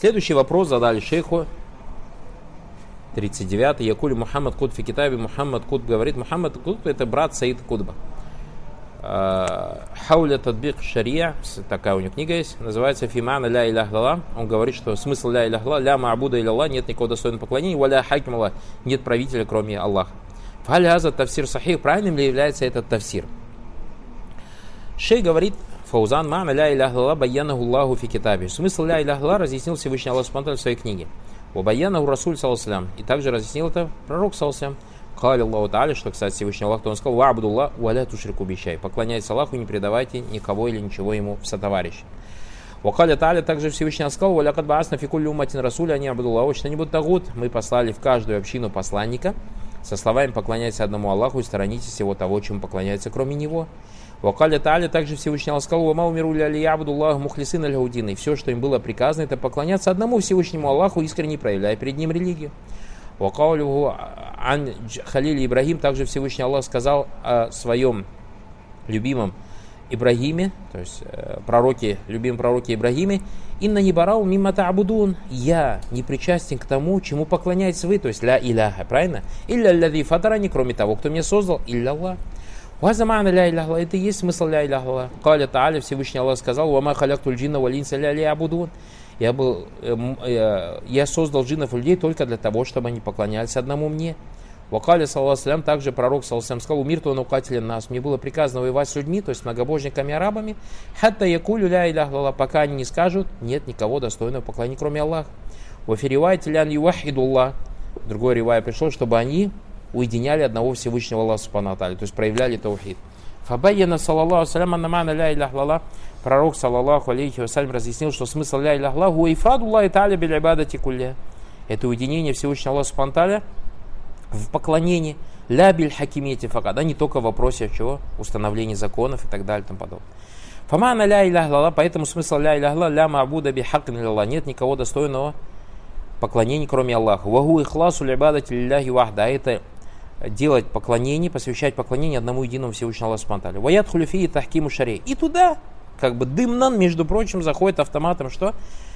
Следующий вопрос задали шейху. 39-й. Якуль Мухаммад Кут фи китабе. Мухаммад Кут говорит. Мухаммад Кут это брат Саид Кутба. Хауля тадбик шария, такая у него книга есть, называется Фимана ля илях лала. Он говорит, что смысл ля илях лала, ля ма'буда илля Аллах, нет никого достойного поклонения, валя хаким Аллах, нет правителя, кроме Аллаха. Фаляза тавсир сахих, правильным ли является этот тавсир? Шей говорит, Фаузан, мана ля илях лала баянаху Аллаху фи китабе. Смысл ля илях лала разъяснил Всевышний Аллах Субхану в своей книге. Ва баянаху Расуль саллаллаху. И также разъяснил это пророк саллаллаху. Кали Аллаху Та'аля, что, кстати, Всевышний Аллах, то он сказал, «Вa'будуллах, валя тушрику бишай». Поклоняйтесь Аллаху, не предавайте никого или ничего ему в сотоварищи. Вакаля Та'аля также Всевышний Аллах сказал, «Валя кад баасна фи кулли умматин расуля, ани абудуллах, что-нибудь тагут». Мы послали в каждую общину посланника со словами «Поклоняйтесь одному Аллаху и сторонитесь всего того, чему поклоняется, кроме него». Вакаля Та'аля также Всевышний Аллах сказал, «Вама умиру ля ли ябудуллах мухлисин аль-гаудин». И все, что им было приказано, это поклоняться одному Всевышнему Аллаху, искренне проявляя перед ним религию. Вакаулюху ан Халиле Ибрагим, также Всевышний Аллах сказал о своем любимом Ибрагиме, то есть любимом пророке Ибрагиме, «Инна не барау мимма та'будун». Я не причастен к тому, чему поклоняетесь вы, то есть ля иляха, правильно? «Илля ллади фатарани», кроме того, кто меня создал, «Илля Аллах». «Вазамана ля иляха», это и есть смысл ля иляха. Каля Та'аля, Всевышний Аллах сказал, «Вама халяктуль джинна валь инса ля ли'абудун». Я создал джиннов и людей только для того, чтобы они поклонялись одному мне. Вакаля саллаллаху также пророк саллаллаху сказал, «Умир то наукателен нас». Мне было приказано воевать с людьми, то есть многобожниками арабами. Хатта якулю ля илях лала, пока они не скажут, нет никого достойного поклонения, кроме Аллаха. Вафиривайте лян ювахидуллах. Другой ривай пришел, чтобы они уединяли одного Всевышнего Аллаха субхану ва тааля, то есть проявляли таухид. Фабайяна саллаллаху салям аннамана ля илях лала. Пророк, саллаллаху алейхи вассалям, разъяснил, что смысл ля илях лала гуа ифрадуллахи тааля биль ибадати кулля. Это уединение Всевышнего Аллаха субхану ва тааля в поклонении, ля биль хакимете факад, не только в вопросе чего, установления законов и так далее и тому подобное. Фамана ля илях лала, поэтому смысл ля илях лала, ля ма'буда би хаккин илля, нет никого достойного поклонения, кроме Аллаха. Вагу ихласу либадати лилляхи вахда, это делать поклонение, посвящать поклонение одному единому Всевышнему Аллаху субхану ва тааля. Ваят хулюфи тахкиму шари. И туда, как бы дымнан, между прочим, заходит автоматом, что?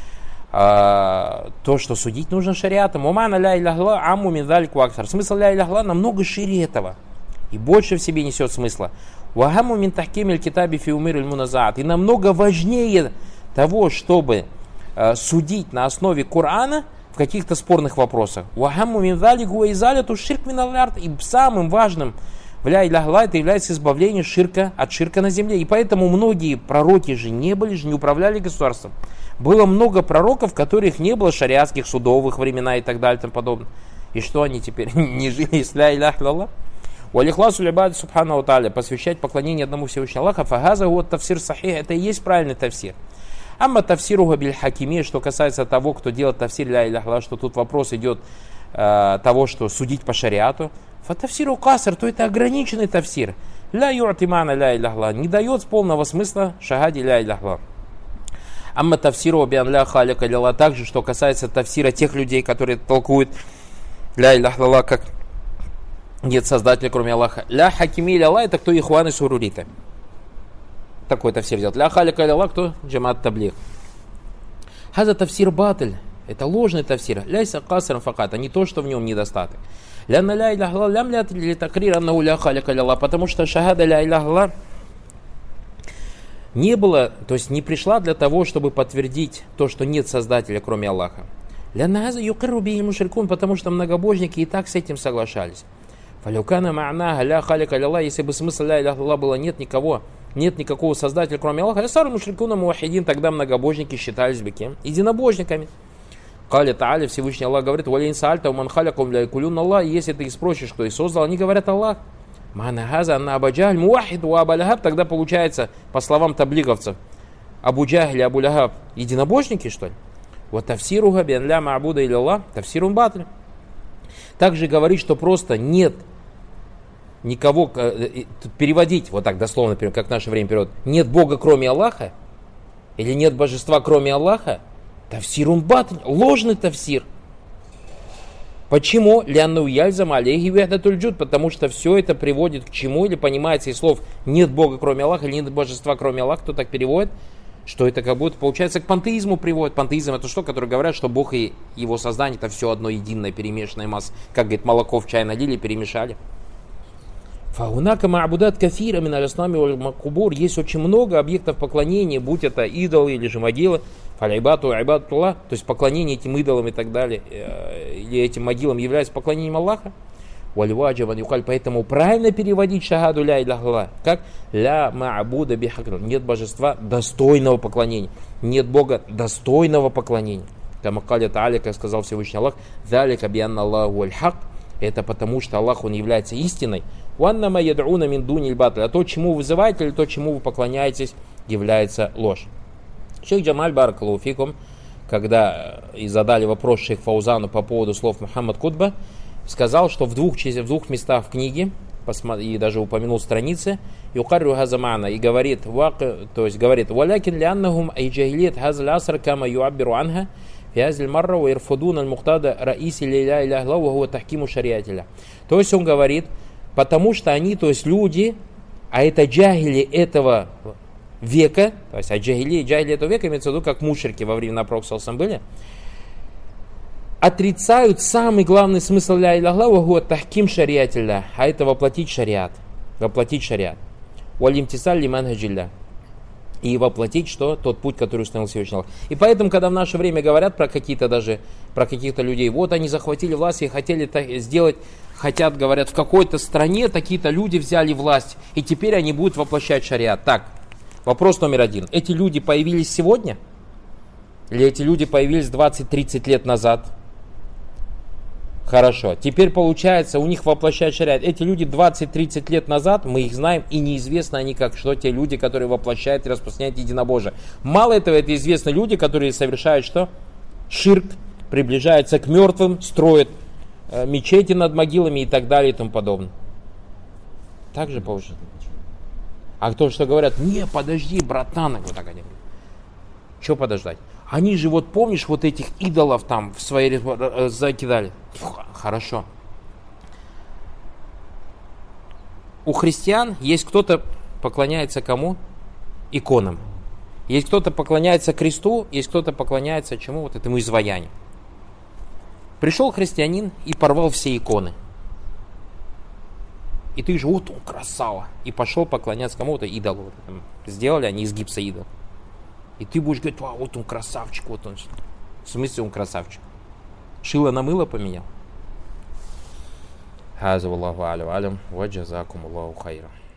То, что судить нужно шариатом. Умана ля иляхла амму миндалику аксар. Смысл ля иляхла намного шире этого. И больше в себе несет смысла. Вагаму мин тахкимиль китаби фи умир иль муназаат. И намного важнее того, чтобы судить на основе Корана в каких-то спорных вопросах. Вагаму миндалику изаляту ширк миналард. И самым важным в ля иляхла это является избавление от ширка на земле. И поэтому многие пророки же не управляли государством. Было много пророков, которых не было шариатских судовых времена и так далее и тому подобное. И что они теперь не жили с ля илях лаллах? Уалихласу либад субхану ва тааля, посвящать поклонение одному Всевышнему Аллаха, фагаза вот тавсир сахих, это и есть правильный тавсир. Амма тавсируга биль хакиме, что касается того, кто делает тавсир ля илях лаллах, что тут вопрос идет того, что судить по шариату, фатавсиру каср, то это ограниченный тавсир. Ля ю'тимана ля илях лаллах, не дает полного смысла шагади ля илях лаллах. Амма тавсиру биан ля халика лилла, также, что касается тавсира тех людей, которые толкуют ля илях лаллах, как нет создателя, кроме Аллаха. Ля хакими лилла, это кто ихваны суруриты. Такой тавсир делает. Ля халика лилла, кто джамат таблих. Хаза тавсир батль, это ложный тавсир. Ляйса касрам факат, а не то, что в нем недостаток. Ля на ля илях лалла, лям ля такрир аннаху ля халика лилла, потому что шахада ля илях лалла не было, то есть не пришла для того, чтобы подтвердить то, что нет создателя, кроме Аллаха. Потому что многобожники и так с этим соглашались. Если бы смысл ля илях лаллах было нет никакого создателя, кроме Аллаха, тогда многобожники считались бы кем? Единобожниками. Каля Та'аля, Всевышний Аллах говорит, если ты их спросишь, кто их создал, они говорят Аллах. Тогда получается, по словам таблиговцев, Абу Джахль и Абу Лахаб единобожники, что ли? Вот тавсируга бен ля ма'буда илля тавсирун батль. Также говорит, что просто нет никого, переводить, вот так дословно, как в наше время перевод, нет Бога, кроме Аллаха, или нет божества, кроме Аллаха, тавсирун батль, ложный тавсир. Почему? Потому что все это приводит к чему? Или понимается из слов нет Бога, кроме Аллаха, или нет божества, кроме Аллаха, кто так переводит? Что это как будто, получается, к пантеизму приводит. Пантеизм это что, которые говорят, что Бог и его создание это все одно единое, перемешанная масса. Как, говорит, молоко в чай налили, перемешали. Фаунака ма'будат кафира мин аль-аснами валь-макубур. Есть очень много объектов поклонения, будь это идолы или же могилы. Фаль-айбату айбатуллах. То есть поклонение этим идолам и так далее. Или этим могилам является поклонением Аллаха. Поэтому правильно переводить шахаду ля иля Аллах как ля ма'буда бихакр. Нет божества достойного поклонения. Нет Бога достойного поклонения. Как сказал Всевышний Аллах, «Залика бианна Аллаху аль-хак». Это потому, что Аллах, Он является истиной. «Ваннама яд'уна мин дуни аль-батль». А то, чему вы вызываете, или то, чему вы поклоняетесь, является ложь. Шейх Джамаль баракаллаху фикум, когда и задали вопрос шейх Фаузану по поводу слов Мухаммад Кутба, сказал, что в двух местах в книге, и даже упомянул страницы, юкарру газамана, и говорит, то есть говорит, «Валякин ляннахум айджахилит хазаль аср кама юаббиру анха, фиазиль марра ва ирфудун аль-мухтада раиси ля иля Аллах ва хуа тахкиму шариатиля». То есть он говорит, потому что они, то есть люди, а это джахили этого века, то есть джахили этого века, имеется в виду, как мушрики во времена Пророка саллаллаху алейхи ва саллям были, отрицают самый главный смысл ля иля Аллах, тахким шариатилля, а это воплотить шариат. Воплотить шариат. Валимтисаль лиман хаджилля. И воплотить что? Тот путь, который установил Всевышний Аллах. И поэтому, когда в наше время говорят про каких-то людей, вот они захватили власть и хотели сделать, говорят, в какой-то стране такие-то люди взяли власть, и теперь они будут воплощать шариат. Так, вопрос номер один. Эти люди появились сегодня? Или эти люди появились 20-30 лет назад? Хорошо. Теперь получается, у них воплощает шариат. Эти люди 20-30 лет назад, мы их знаем, и неизвестно они как что, те люди, которые воплощают и распространяют единобожие. Мало этого, это известны люди, которые совершают что? Ширк, приближаются к мертвым, строят мечети над могилами и так далее и тому подобное. Так же получается. А кто что говорят, не, подожди, братан, вот так они говорят. Что подождать? Они же, вот помнишь, вот этих идолов там в свои закидали. Хорошо. У христиан есть кто-то поклоняется кому? Иконам. Есть кто-то поклоняется кресту, есть кто-то поклоняется чему? Вот этому изваянию. Пришел христианин и порвал все иконы. И ты же, вот он красава. И пошел поклоняться кому-то идолу. Сделали они из гипса идол. И ты будешь говорить, вот он красавчик, вот он. В смысле он красавчик? Шило на мыло поменял? Хаза Аллаху алям, ва джазакум Аллаху хайра.